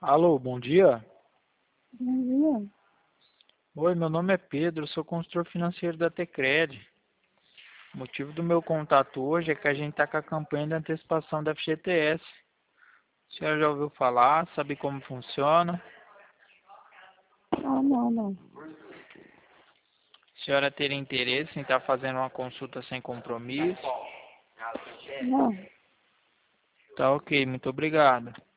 Alô, bom dia. Bom dia. Oi, meu nome é Pedro, sou consultor financeiro da Tecred. O motivo do meu contato hoje é que a gente está com a campanha de antecipação da FGTS. A senhora já ouviu falar, sabe como funciona? Ah, não. A senhora teria interesse em estar fazendo uma consulta sem compromisso? Não. Tá ok, muito obrigado.